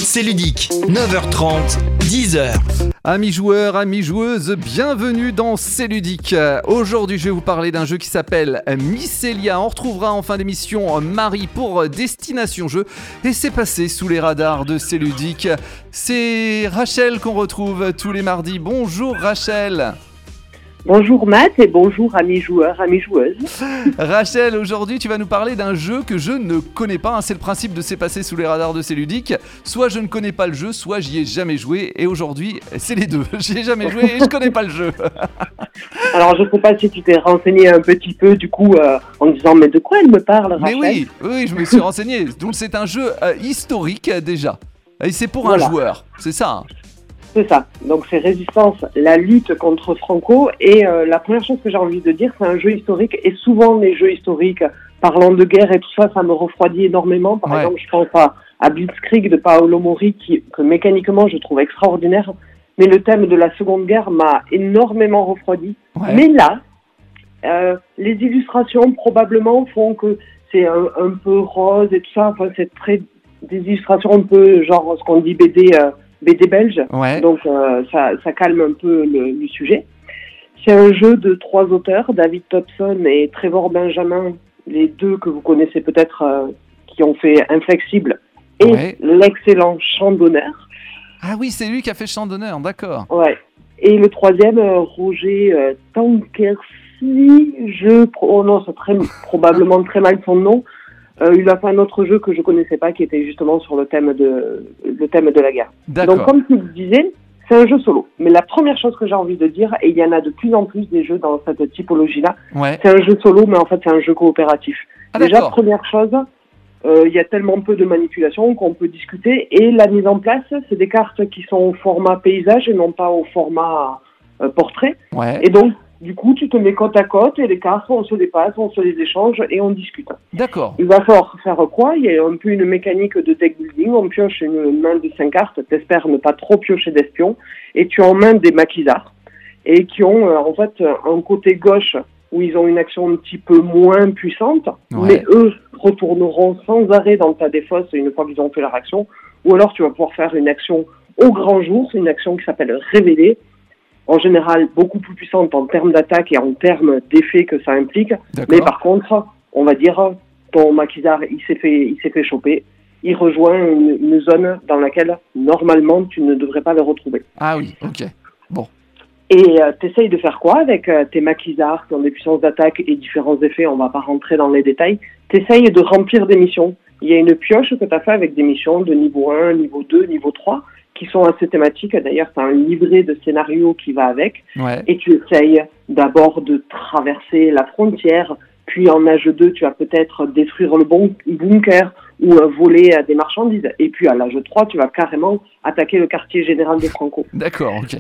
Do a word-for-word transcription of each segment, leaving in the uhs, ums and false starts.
C'est ludique, neuf heures trente, dix heures. Amis joueurs, amis joueuses, bienvenue dans C'est ludique. Aujourd'hui, je vais vous parler d'un jeu qui s'appelle Mycélia. On retrouvera en fin d'émission Marie pour Destination Jeu. Et c'est passé sous les radars de C'est ludique. C'est Rachel qu'on retrouve tous les mardis. Bonjour Rachel. Bonjour Matt et bonjour amis joueurs, amis joueuses. Rachel, aujourd'hui tu vas nous parler d'un jeu que je ne connais pas, hein. C'est le principe de C'est passé sous les radars de C'est ludique. Soit je ne connais pas le jeu, soit j'y ai jamais joué. Et aujourd'hui, c'est les deux. J'y ai jamais joué et je connais pas le jeu. Alors je ne sais pas si tu t'es renseigné un petit peu du coup euh, en disant mais de quoi elle me parle Rachel? Mais oui, oui, je me suis renseigné. Donc c'est un jeu euh, historique euh, déjà. Et c'est pour voilà. un joueur, c'est ça hein. C'est ça, donc c'est Résistance, la lutte contre Franco, et euh, la première chose que j'ai envie de dire, c'est un jeu historique, et souvent les jeux historiques, parlant de guerre et tout ça, ça me refroidit énormément. Par ouais. exemple, je pense à, à Blitzkrieg de Paolo Mori, qui, que mécaniquement je trouve extraordinaire, mais le thème de la Seconde Guerre m'a énormément refroidi. Ouais. Mais là, euh, les illustrations probablement font que c'est un, un peu rose et tout ça, enfin c'est très des illustrations un peu genre ce qu'on dit B D... Euh, B D belge, ouais. donc euh, ça, ça calme un peu le, le sujet. C'est un jeu de trois auteurs, David Thompson et Trevor Benjamin, les deux que vous connaissez peut-être, euh, qui ont fait Inflexible, et ouais. l'excellent Chant d'honneur. Ah oui, c'est lui qui a fait Chant d'honneur, d'accord. Ouais. Et le troisième, euh, Roger euh, Tankersley, je prononce très, probablement très mal son nom. Euh, il a fait un autre jeu que je connaissais pas, qui était justement sur le thème de le thème de la guerre. D'accord. Donc, comme tu le disais, c'est un jeu solo. Mais la première chose que j'ai envie de dire, et il y en a de plus en plus des jeux dans cette typologie-là, ouais. c'est un jeu solo, mais en fait, c'est un jeu coopératif. Ah, Déjà, d'accord. première chose, euh, il y a tellement peu de manipulation qu'on peut discuter, et la mise en place, c'est des cartes qui sont au format paysage et non pas au format euh, portrait. Ouais. Et donc, du coup, tu te mets côte à côte et les cartes, on se les passe, on se les échange et on discute. D'accord. Il va falloir faire quoi? Il y a un peu une mécanique de deck building. On pioche une main de cinq cartes. T'espères ne pas trop piocher d'espions. Et tu as en main des maquisards. Et qui ont, euh, en fait, un côté gauche où ils ont une action un petit peu moins puissante. Ouais. Mais eux retourneront sans arrêt dans ta défausse une fois qu'ils ont fait leur action. Ou alors tu vas pouvoir faire une action au grand jour. C'est une action qui s'appelle Révéler. En général, beaucoup plus puissante en termes d'attaque et en termes d'effet que ça implique. D'accord. Mais par contre, on va dire, ton maquisard, il s'est fait, il s'est fait choper. Il rejoint une, une zone dans laquelle, normalement, tu ne devrais pas le retrouver. Ah oui, ok. Bon. Et euh, tu essayes de faire quoi avec euh, tes maquisards qui ont des puissances d'attaque et différents effets? On ne va pas rentrer dans les détails. Tu essayes de remplir des missions. Il y a une pioche que tu as fait avec des missions de niveau un, niveau deux, niveau trois, qui sont assez thématiques. D'ailleurs, tu as un livret de scénario qui va avec. Ouais. Et tu essayes d'abord de traverser la frontière, puis en âge deux, tu vas peut-être détruire le bon bunker ou euh, voler euh, des marchandises. Et puis à l'âge trois, tu vas carrément attaquer le quartier général de Franco. D'accord, ok.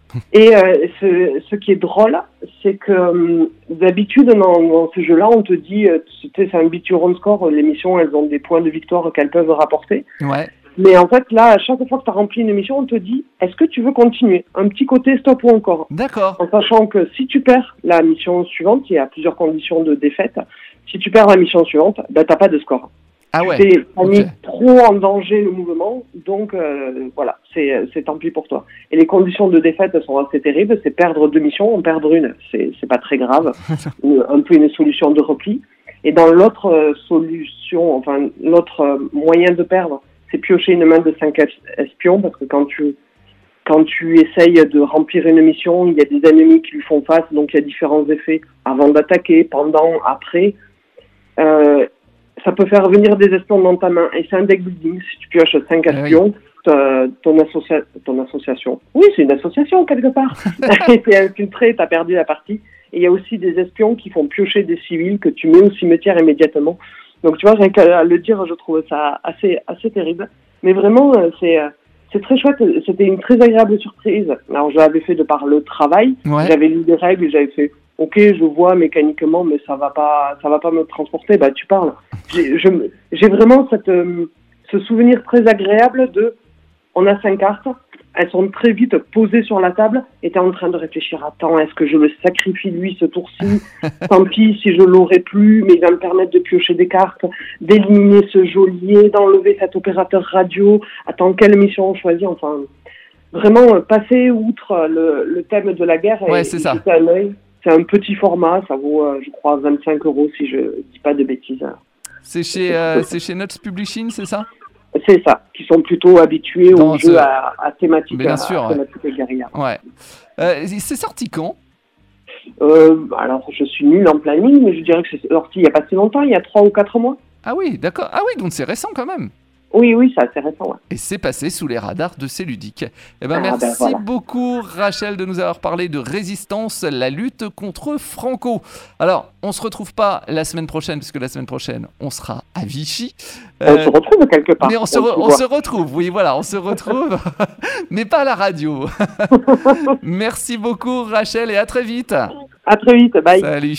Et euh, ce, ce qui est drôle, c'est que euh, d'habitude, dans, dans ce jeu-là, on te dit, euh, c'est un beat your own score, les missions, elles ont des points de victoire qu'elles peuvent rapporter. Ouais. Mais en fait, là, à chaque fois que tu as rempli une mission, on te dit, est-ce que tu veux continuer? Un petit côté stop ou encore. D'accord. En sachant que si tu perds la mission suivante, il y a plusieurs conditions de défaite. Si tu perds la mission suivante, ben, tu n'as pas de score. Ah ouais. Tu as mis trop en danger le mouvement, donc euh, voilà, c'est, c'est tant pis pour toi. Et les conditions de défaite sont assez terribles, c'est perdre deux missions, en perdre une, c'est, c'est pas très grave. Un peu une solution de repli. Et dans l'autre euh, solution, enfin, l'autre euh, moyen de perdre, c'est piocher une main de cinq espions, parce que quand tu, quand tu essayes de remplir une mission, il y a des ennemis qui lui font face, donc il y a différents effets avant d'attaquer, pendant, après. Euh, ça peut faire venir des espions dans ta main, et c'est un deck building. Si tu pioches cinq espions, oui. ton, associa- ton association, oui, c'est une association quelque part, t'es infiltré, t'as perdu la partie. Et il y a aussi des espions qui font piocher des civils que tu mets au cimetière immédiatement. Donc tu vois, rien qu'à le dire, je trouve ça assez assez terrible. Mais vraiment, c'est c'est très chouette. C'était une très agréable surprise. Alors je l'avais fait de par le travail. Ouais. J'avais lu des règles et j'avais fait, ok, je vois mécaniquement, mais ça va pas, ça va pas me transporter. Bah tu parles. J'ai, je, j'ai vraiment cette ce souvenir très agréable de, on a cinq cartes. elles sont très vite posées sur la table et t'es en train de réfléchir, attends, est-ce que je le sacrifie lui ce tour-ci? Tant pis si je l'aurais plus, mais il va me permettre de piocher des cartes, d'éliminer ce geôlier, d'enlever cet opérateur radio. Attends, quelle mission on choisit? Enfin, vraiment euh, passer outre le, le thème de la guerre et, ouais, c'est et ça. jeter un œil. C'est un petit format, ça vaut, euh, je crois, vingt-cinq euros si je dis pas de bêtises. C'est chez, euh, c'est chez Nuts Publishing, c'est ça? C'est ça, qui sont plutôt habitués Dans aux ce... jeux à, à thématique, Bien à, sûr, à thématique ouais. guérilla. Ouais. Euh, c'est sorti quand? euh, Alors, je suis nul en planning, mais je dirais que c'est sorti il n'y a pas si longtemps, il y a trois ou quatre mois. Ah oui, d'accord. Ah oui, donc c'est récent quand même. Oui, oui, c'est assez récent, ouais. Et c'est passé sous les radars de C'est Ludique. Eh ben, Ah, merci ben voilà. beaucoup, Rachel, de nous avoir parlé de résistance, la lutte contre Franco. Alors, on se retrouve pas la semaine prochaine, puisque la semaine prochaine, on sera à Vichy. On Euh, se retrouve quelque part. mais on se, on re- se on voit. se retrouve, oui, voilà, on se retrouve, mais pas à la radio. Merci beaucoup, Rachel, et à très vite. À très vite, bye. Salut.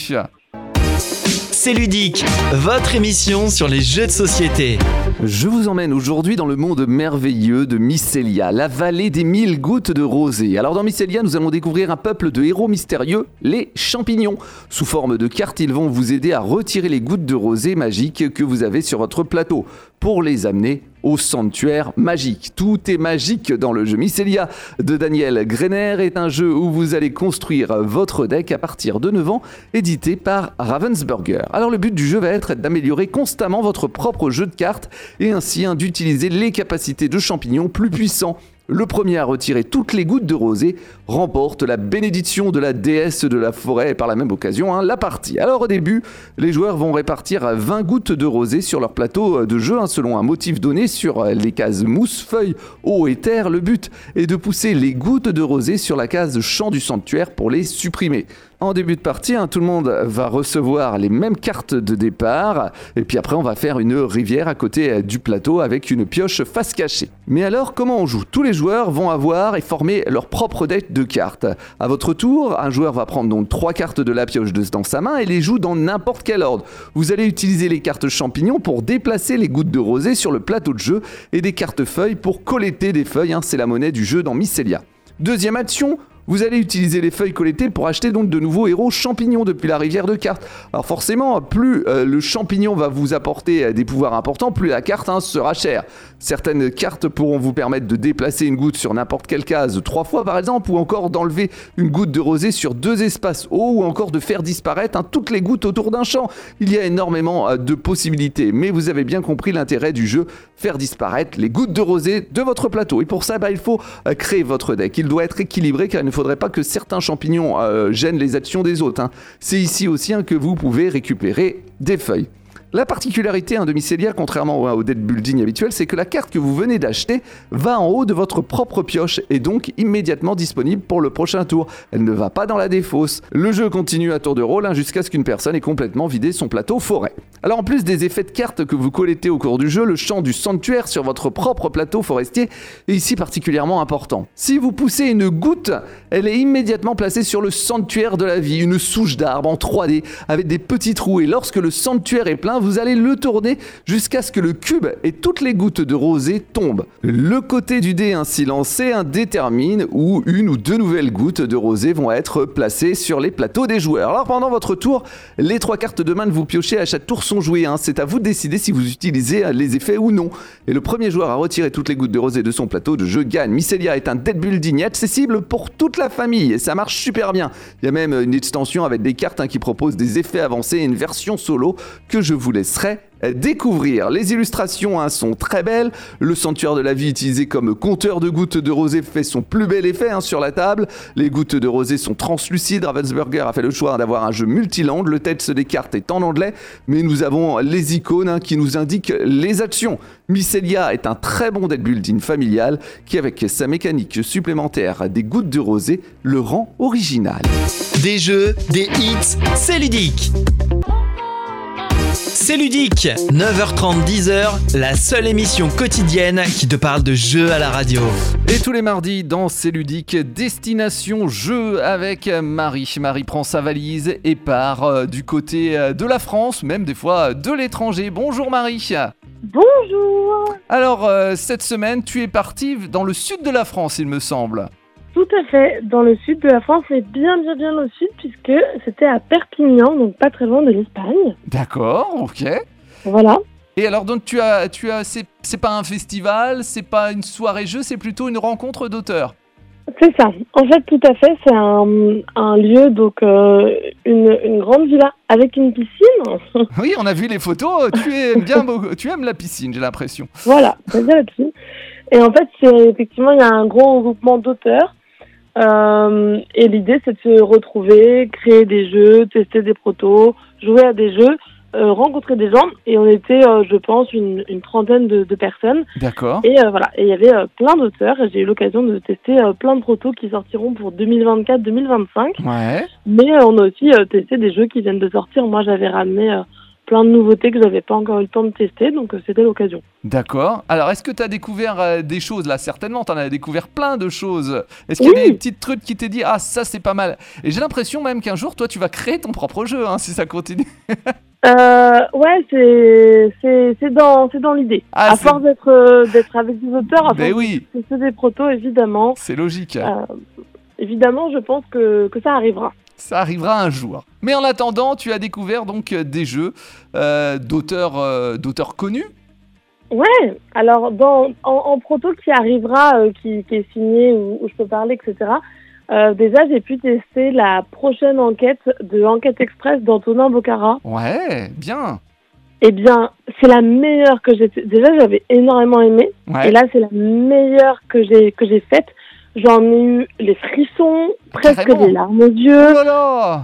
C'est Ludique, votre émission sur les jeux de société. Je vous emmène aujourd'hui dans le monde merveilleux de Mycélia, la vallée des mille gouttes de rosée. Alors dans Mycélia, nous allons découvrir un peuple de héros mystérieux, les champignons. Sous forme de cartes, ils vont vous aider à retirer les gouttes de rosée magiques que vous avez sur votre plateau pour les amener au sanctuaire magique. Tout est magique dans le jeu. Mycélia de Daniel Greiner est un jeu où vous allez construire votre deck à partir de neuf ans, édité par Ravensburger. Alors le but du jeu va être d'améliorer constamment votre propre jeu de cartes et ainsi hein, d'utiliser les capacités de champignons plus puissants. Le premier à retirer toutes les gouttes de rosée remporte la bénédiction de la déesse de la forêt et par la même occasion hein, la partie. Alors au début, les joueurs vont répartir vingt gouttes de rosée sur leur plateau de jeu hein, selon un motif donné sur les cases mousse, feuille, eau et terre. Le but est de pousser les gouttes de rosée sur la case champ du sanctuaire pour les supprimer. En début de partie, hein, tout le monde va recevoir les mêmes cartes de départ et puis après on va faire une rivière à côté du plateau avec une pioche face cachée. Mais alors comment on joue? Tous les joueurs vont avoir et former leur propre deck de cartes. À votre tour, un joueur va prendre donc trois cartes de la pioche de, dans sa main et les joue dans n'importe quel ordre. Vous allez utiliser les cartes champignons pour déplacer les gouttes de rosée sur le plateau de jeu et des cartes feuilles pour collecter des feuilles, hein, c'est la monnaie du jeu dans Mycélia. Deuxième action, vous allez utiliser les feuilles collectées pour acheter donc de nouveaux héros champignons depuis la rivière de cartes. Alors forcément, plus euh, le champignon va vous apporter euh, des pouvoirs importants, plus la carte hein, sera chère. Certaines cartes pourront vous permettre de déplacer une goutte sur n'importe quelle case trois fois par exemple, ou encore d'enlever une goutte de rosée sur deux espaces hauts, ou encore de faire disparaître hein, toutes les gouttes autour d'un champ. Il y a énormément euh, de possibilités, mais vous avez bien compris l'intérêt du jeu, faire disparaître les gouttes de rosée de votre plateau. Et pour ça, bah, il faut euh, créer votre deck. Il doit être équilibré car il ne faut faudrait pas que certains champignons euh, gênent les actions des autres. Hein. C'est ici aussi hein, que vous pouvez récupérer des feuilles. La particularité hein, de Mycélia, contrairement au, au deck building habituel, c'est que la carte que vous venez d'acheter va en haut de votre propre pioche et donc immédiatement disponible pour le prochain tour. Elle ne va pas dans la défausse. Le jeu continue à tour de rôle hein, jusqu'à ce qu'une personne ait complètement vidé son plateau forêt. Alors en plus des effets de cartes que vous collectez au cours du jeu, le champ du sanctuaire sur votre propre plateau forestier est ici particulièrement important. Si vous poussez une goutte, elle est immédiatement placée sur le sanctuaire de la vie, une souche d'arbre en trois D avec des petits trous, et lorsque le sanctuaire est plein, vous allez le tourner jusqu'à ce que le cube et toutes les gouttes de rosée tombent. Le côté du dé ainsi lancé hein, détermine où une ou deux nouvelles gouttes de rosée vont être placées sur les plateaux des joueurs. Alors pendant votre tour, les trois cartes de main que vous piochez à chaque tour sont jouées. Hein. C'est à vous de décider si vous utilisez les effets ou non. Et le premier joueur à retirer toutes les gouttes de rosée de son plateau de jeu gagne. Mycélia est un deck building accessible pour toute la famille et ça marche super bien. Il y a même une extension avec des cartes hein, qui proposent des effets avancés et une version solo que je vous laisserai découvrir. Les illustrations hein, sont très belles. Le sanctuaire de la vie utilisé comme compteur de gouttes de rosée fait son plus bel effet hein, sur la table. Les gouttes de rosée sont translucides. Ravensburger a fait le choix d'avoir un jeu multilangue. Le texte des cartes est en anglais, mais nous avons les icônes hein, qui nous indiquent les actions. Mycélia est un très bon deck building familial qui, avec sa mécanique supplémentaire des gouttes de rosée, le rend original. Des jeux, des hits, c'est ludique. C'est Ludique, neuf heures trente, dix heures, la seule émission quotidienne qui te parle de jeux à la radio. Et tous les mardis dans C'est Ludique, destination jeu avec Marie. Marie prend sa valise et part euh, du côté euh, de la France, même des fois de l'étranger. Bonjour Marie. Bonjour. Alors, euh, cette semaine, tu es parti dans le sud de la France, il me semble. Tout à fait, dans le sud de la France, mais bien bien bien au sud, puisque c'était à Perpignan, donc pas très loin de l'Espagne. D'accord, ok. Voilà. Et alors, donc, tu as, tu as, c'est, c'est pas un festival, c'est pas une soirée jeu, c'est plutôt une rencontre d'auteurs. C'est ça. En fait, tout à fait, c'est un, un lieu, donc euh, une, une grande villa avec une piscine. Oui, on a vu les photos, tu aimes bien, beaucoup- tu aimes la piscine, j'ai l'impression. Voilà, c'est bien la piscine. Et en fait, c'est effectivement, il y a un gros regroupement d'auteurs. Euh, et l'idée, c'est de se retrouver, créer des jeux, tester des protos, jouer à des jeux, euh, rencontrer des gens. Et on était, euh, je pense, une, une trentaine de, de personnes. D'accord. Et euh, voilà, et il y avait euh, plein d'auteurs. Et j'ai eu l'occasion de tester euh, plein de protos qui sortiront pour deux mille vingt-quatre deux mille vingt-cinq. Ouais. Mais euh, on a aussi euh, testé des jeux qui viennent de sortir. Moi, j'avais ramené euh, plein de nouveautés que j'avais pas encore eu le temps de tester, donc euh, c'était l'occasion. D'accord. Alors, est-ce que tu as découvert euh, des choses là? Certainement, tu en as découvert plein de choses. Est-ce qu'il y a Oui. des petites trucs qui t'es dit, ah, ça c'est pas mal? Et j'ai l'impression même qu'un jour, toi, tu vas créer ton propre jeu, hein, si ça continue. Euh, ouais, c'est c'est c'est dans c'est dans l'idée. Ah, à c'est- force d'être euh, d'être avec des auteurs, à Ben force oui. de tester des protos, évidemment, C'est logique. euh, évidemment, je pense que que ça arrivera. Ça arrivera un jour. Mais en attendant, tu as découvert donc euh, des jeux euh, d'auteurs, euh, d'auteurs connus. Ouais. Alors dans en, en proto qui arrivera, euh, qui qui est signé où, où je peux parler, et cetera. Euh, déjà, j'ai pu tester la prochaine enquête de Enquête Express d'Antonin Bocara. Ouais, bien. Eh bien, c'est la meilleure que j'ai. Déjà, j'avais énormément aimé. Ouais. Et là, c'est la meilleure que j'ai que j'ai faite. J'en ai eu les frissons, presque Carrément. des larmes aux Oh yeux. là là.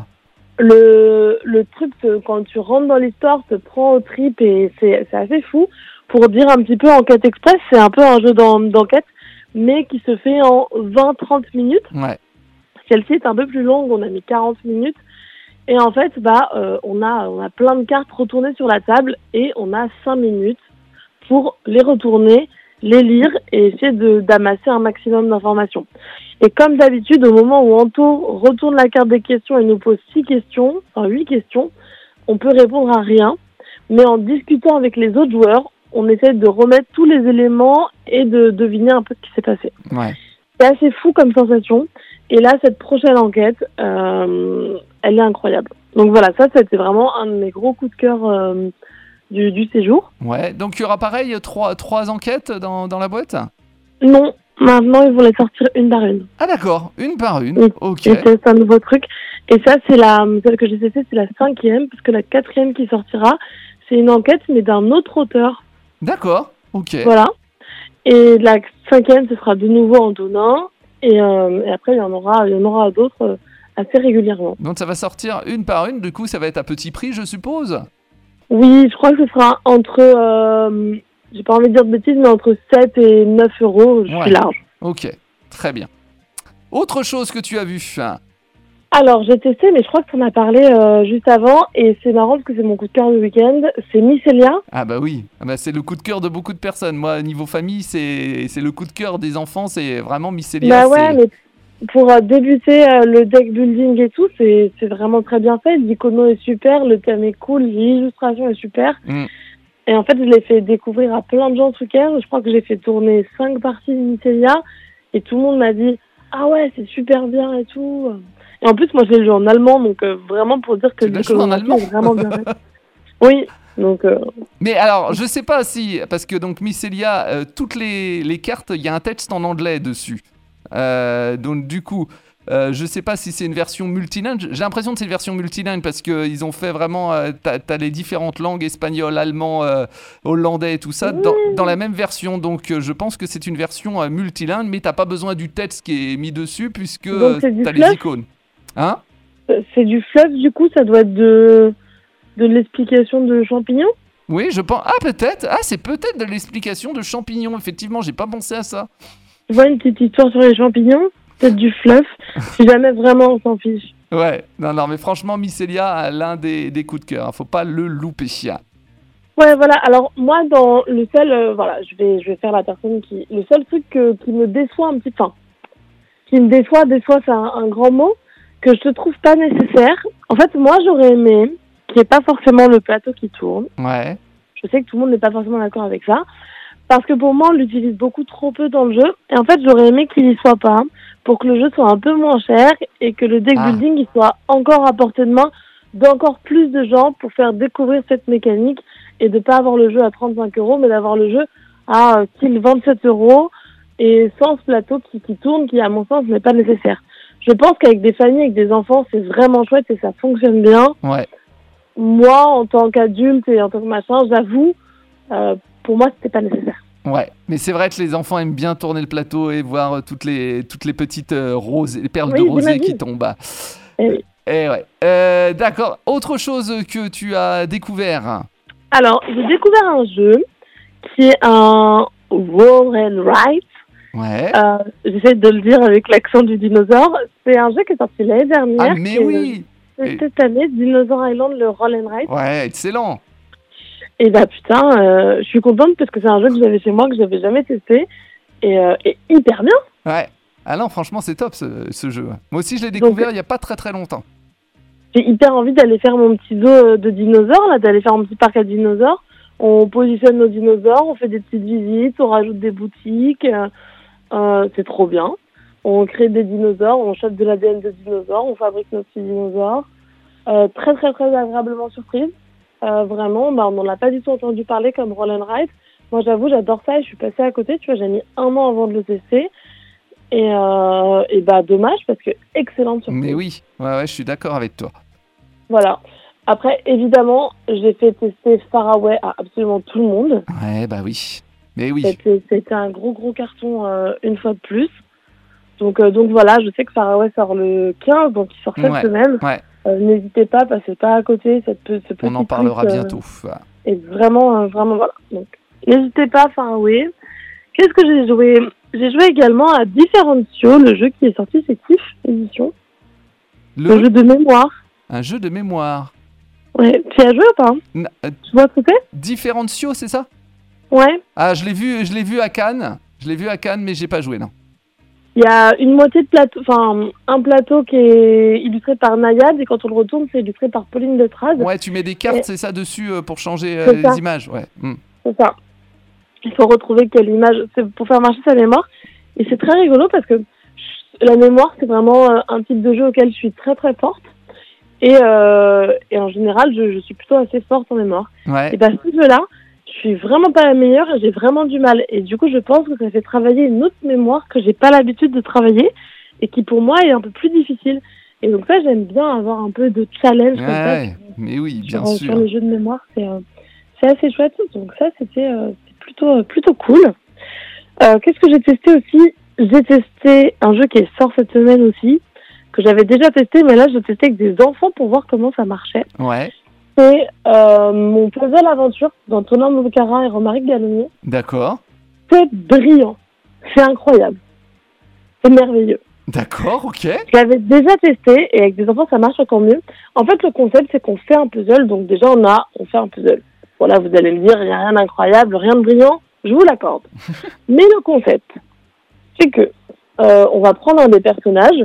Le le truc te- quand tu rentres dans l'histoire te prend aux tripes et c'est c'est assez fou. Pour dire un petit peu, Enquête Express, c'est un peu un jeu d'en- d'enquête, mais qui se fait en vingt trente minutes. Ouais. Celle-ci est un peu plus longue, on a mis quarante minutes. Et en fait, bah, euh, on a, on a plein de cartes retournées sur la table et on a cinq minutes pour les retourner, les lire et essayer de, d'amasser un maximum d'informations. Et comme d'habitude, au moment où Anto retourne la carte des questions et nous pose six questions, enfin huit questions, on peut répondre à rien. Mais en discutant avec les autres joueurs, on essaie de remettre tous les éléments et de deviner un peu ce qui s'est passé. Ouais. C'est assez fou comme sensation. Et là, cette prochaine enquête, euh, elle est incroyable. Donc voilà, ça, c'était vraiment un de mes gros coups de cœur euh, du, du séjour. Ouais. Donc il y aura pareil trois, trois enquêtes dans, dans la boîte. Non, maintenant, ils vont les sortir une par une. Ah d'accord, une par une. Oui. Ok. Et c'est c'est un nouveau truc. Et ça, c'est la, celle que j'ai testée, c'est la cinquième, parce que la quatrième qui sortira, c'est une enquête, mais d'un autre auteur. D'accord. Ok. Voilà. Et la cinquième, ce sera de nouveau Antonin. Et, euh, et après, il y en aura, il y en aura d'autres euh, assez régulièrement. Donc ça va sortir une par une. Du coup, ça va être à petit prix, je suppose. Oui, je crois que ce sera entre, euh, j'ai pas envie de dire de bêtises, mais entre sept et neuf euros, je Ouais. suis large. Ok. Très bien. Autre chose que tu as vu. Alors, j'ai testé, mais je crois que tu en as parlé euh, juste avant, et c'est marrant parce que c'est mon coup de cœur du week-end. C'est Mycelia. Ah bah oui, ah bah c'est le coup de cœur de beaucoup de personnes. Moi, niveau famille, c'est c'est le coup de cœur des enfants, c'est vraiment Mycelia. Bah ouais, c'est- mais pour euh, débuter euh, le deck building et tout, c'est c'est vraiment très bien fait. L'icono est super, le thème est cool, l'illustration est super. Mm. Et en fait, je l'ai fait découvrir à plein de gens ce week-end. Je crois que j'ai fait tourner cinq parties de Mycelia, et tout le monde m'a dit « Ah ouais, c'est super bien et tout ». Et en plus, moi, je l'ai joué en allemand, donc euh, vraiment pour dire que Tu l'as joué en l'iconographie allemand est vraiment bien faite. Oui, donc... euh, Mais alors, je sais pas si, parce que donc Mycelia, euh, toutes les, les cartes, il y a un texte en anglais dessus. Euh, donc du coup, euh, je sais pas si c'est une version multilingue. J'ai l'impression que c'est une version multilingue parce qu'ils ont fait vraiment, euh, t'as, t'as les différentes langues, espagnol, allemand, euh, hollandais et tout ça, dans, dans la même version. Donc euh, je pense que c'est une version euh, multilingue, mais t'as pas besoin du texte qui est mis dessus puisque Donc, c'est du t'as les fluff icônes. Hein? c'est du fluff, du coup, ça doit être de, de l'explication de champignons. Oui, je pense. Ah, peut-être. Ah, c'est peut-être de l'explication de champignons. Effectivement, j'ai pas pensé à ça. Tu vois une petite histoire sur les champignons, peut-être du fluff, si jamais vraiment on s'en fiche. Ouais, non, non, mais franchement, Mycelia a l'un des, des coups de cœur. Faut pas le louper. Ouais, voilà. Alors moi, dans le seul, euh, voilà, je vais, je vais faire la personne qui, le seul truc que, qui me déçoit un petit peu, enfin, qui me déçoit, déçoit, c'est un, un grand mot que je trouve pas nécessaire. En fait, moi, j'aurais aimé qu'il n'y ait pas forcément le plateau qui tourne. Ouais. Je je sais que tout le monde n'est pas forcément d'accord avec ça. Parce que pour moi, on l'utilise beaucoup trop peu dans le jeu. Et en fait, j'aurais aimé qu'il y soit pas pour que le jeu soit un peu moins cher et que le deck Ah. building il soit encore à portée de main d'encore plus de gens pour faire découvrir cette mécanique et de pas avoir le jeu à trente-cinq euros, mais d'avoir le jeu à euh, qu'il vingt-sept euros et sans ce plateau qui, qui tourne, qui à mon sens n'est pas nécessaire. Je pense qu'avec des familles, avec des enfants, c'est vraiment chouette et ça fonctionne bien. Ouais. Moi, en tant qu'adulte et en tant que machin, j'avoue, euh, pour moi, c'était pas nécessaire. Ouais, mais c'est vrai que les enfants aiment bien tourner le plateau et voir euh, toutes les, toutes les petites euh, roses, les perles Oui, de rosée j'imagine. qui tombent. Bah. Eh oui. Et ouais. Euh, d'accord. Autre chose que tu as découvert. Alors, j'ai découvert un jeu qui est un Roll and Write. Ouais. Euh, j'essaie de le dire avec l'accent du dinosaure. C'est un jeu qui est sorti l'année dernière. Ah, mais qui est, oui. euh, Et- Cette année, Dinosaur Island, le Roll and Write. Ouais, excellent. Et bah putain, euh, je suis contente parce que c'est un jeu que j'avais chez moi, que j'avais jamais testé. Et, euh, et hyper bien. Ouais. Ah non, franchement, c'est top ce, ce jeu. Moi aussi, je l'ai découvert il n'y a pas très très longtemps. J'ai hyper envie d'aller faire mon petit zoo de dinosaures, là, d'aller faire mon petit parc à dinosaures. On positionne nos dinosaures, on fait des petites visites, on rajoute des boutiques. Euh, euh, c'est trop bien. On crée des dinosaures, on chope de l'A D N de dinosaures, on fabrique nos petits dinosaures. Euh, très très très agréablement surprise. Euh, vraiment, bah, on n'en a pas du tout entendu parler comme Roll and Ride. Moi j'avoue, j'adore ça et je suis passée à côté. Tu vois, j'ai mis un an avant de le tester. Et, euh, et bah dommage parce que excellente surprise. Mais oui, ouais, ouais, je suis d'accord avec toi. Voilà. Après, évidemment, j'ai fait tester Faraway à absolument tout le monde. Ouais, bah oui. Mais oui. C'était, c'était un gros gros carton euh, une fois de plus. Donc, euh, donc voilà, je sais que Faraway sort le quinze, donc il sort cette Ouais, semaine. ouais. Euh, n'hésitez pas, passez pas à côté. Cette, pe- ce petit On en parlera tweet, euh, bientôt. Voilà. est vraiment, euh, vraiment voilà. Donc, n'hésitez pas à Faraway. Qu'est-ce que j'ai joué? J'ai joué également à Differentio, le jeu qui est sorti, c'est Kiff Édition. Le Le... jeu de mémoire. Un jeu de mémoire. Ouais, tu y as joué ou pas? N- euh, Tu vois ce que c'est? Differentio, c'est ça? Ouais. Ah, je l'ai vu, je l'ai vu à Cannes. Je l'ai vu à Cannes, mais j'ai pas joué, non. Il y a une moitié de plateau, enfin un plateau qui est illustré par Nayad et quand on le retourne, c'est illustré par Pauline Letrade. Ouais, tu mets des cartes, Et- c'est ça, dessus euh, pour changer euh, C'est les ça. images. Ouais. Hmm. C'est ça. Il faut retrouver quelle image, c'est pour faire marcher sa mémoire. Et c'est très rigolo parce que la mémoire, c'est vraiment euh, un type de jeu auquel je suis très très forte. Et, euh, et en général, je, je suis plutôt assez forte en mémoire. Ouais. Et bien, ce jeu-là, je suis vraiment pas la meilleure et j'ai vraiment du mal. Et du coup, je pense que ça fait travailler une autre mémoire que j'ai pas l'habitude de travailler et qui pour moi est un peu plus difficile. Et donc ça, j'aime bien avoir un peu de challenge comme ça. Ouais, mais oui, bien sur, sûr. sur les jeux de mémoire, c'est euh, c'est assez chouette. Donc ça, c'était euh, c'est plutôt, plutôt cool. Euh, Qu'est-ce que j'ai testé aussi? J'ai testé un jeu qui est sort cette semaine aussi, que j'avais déjà testé, mais là, je testais avec des enfants pour voir comment ça marchait. Ouais, C'est euh, mon puzzle aventure d'Antonin Moukarin et Romaric Gallonnier. d'accord. C'est brillant. C'est incroyable. C'est merveilleux. D'accord, ok. Je l'avais déjà testé et avec des enfants, ça marche encore mieux. En fait, le concept, c'est qu'on fait un puzzle. Donc déjà, on a, on fait un puzzle. Voilà, vous allez me dire, il n'y a rien d'incroyable, rien de brillant. Je vous l'accorde. Mais le concept, c'est que euh, on va prendre un des personnages,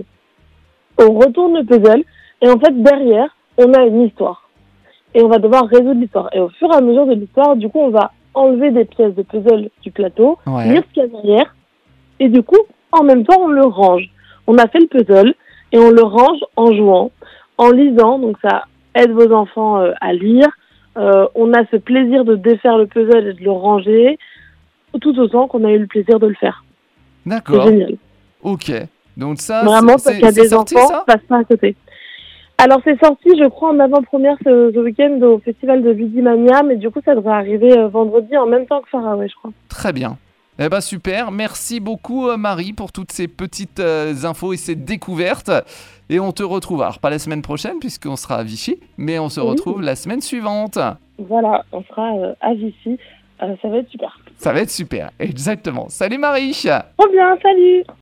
on retourne le puzzle et en fait, derrière, on a une histoire. Et on va devoir résoudre l'histoire. Et au fur et à mesure de l'histoire, du coup, on va enlever des pièces de puzzle du plateau, Ouais. lire ce qu'il y a derrière, et du coup, en même temps, on le range. On a fait le puzzle, et on le range en jouant, en lisant, donc ça aide vos enfants euh, à lire. Euh, on a ce plaisir de défaire le puzzle et de le ranger, tout autant qu'on a eu le plaisir de le faire. C'est D'accord. génial. Ok. Donc ça, Vraiment, c'est parce qu'il y a c'est des sorti, enfants, ça? passe pas à côté. Alors, c'est sorti, je crois, en avant-première ce, ce week-end au festival de Ludimania, mais du coup, ça devrait arriver euh, vendredi en même temps que Faraway, je crois. Très bien. Eh ben super, merci beaucoup euh, Marie pour toutes ces petites euh, infos et ces découvertes. Et on te retrouve, alors pas la semaine prochaine puisqu'on sera à Vichy, mais on se Oui. retrouve la semaine suivante. Voilà, on sera euh, à Vichy. Euh, ça va être super. Ça va être super, exactement. Salut Marie! Trop bien, salut!